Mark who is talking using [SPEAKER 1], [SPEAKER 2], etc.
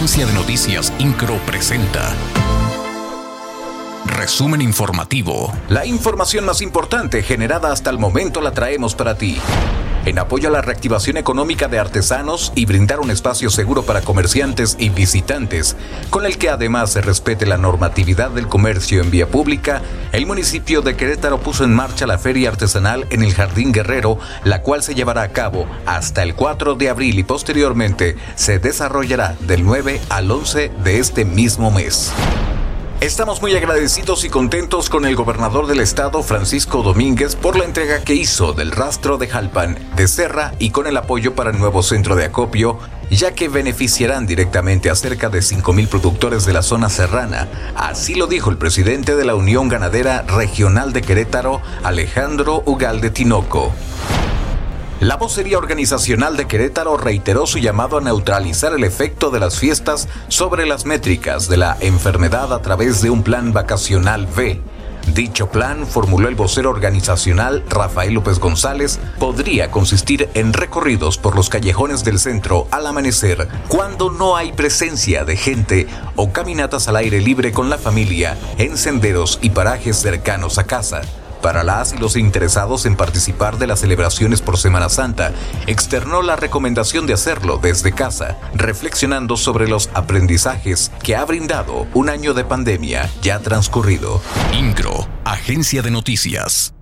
[SPEAKER 1] Agencia de Noticias Incro presenta Resumen informativo. La información más importante generada hasta el momento la traemos para ti. En apoyo a la reactivación económica de artesanos y brindar un espacio seguro para comerciantes y visitantes, con el que además se respete la normatividad del comercio en vía pública, el municipio de Querétaro puso en marcha la feria artesanal en el Jardín Guerrero, la cual se llevará a cabo hasta el 4 de abril y posteriormente se desarrollará del 9 al 11 de este mismo mes. Estamos muy agradecidos y contentos con el gobernador del estado, Francisco Domínguez, por la entrega que hizo del rastro de Jalpan, de Serra y con el apoyo para el nuevo centro de acopio, ya que beneficiarán directamente a cerca de 5,000 productores de la zona serrana. Así lo dijo el presidente de la Unión Ganadera Regional de Querétaro, Alejandro Ugalde Tinoco. La vocería organizacional de Querétaro reiteró su llamado a neutralizar el efecto de las fiestas sobre las métricas de la enfermedad a través de un plan vacacional B. Dicho plan, formuló el vocero organizacional Rafael López González, podría consistir en recorridos por los callejones del centro al amanecer, cuando no hay presencia de gente, o caminatas al aire libre con la familia en senderos y parajes cercanos a casa. Para las y los interesados en participar de las celebraciones por Semana Santa, externó la recomendación de hacerlo desde casa, reflexionando sobre los aprendizajes que ha brindado un año de pandemia ya transcurrido. Incro, Agencia de Noticias.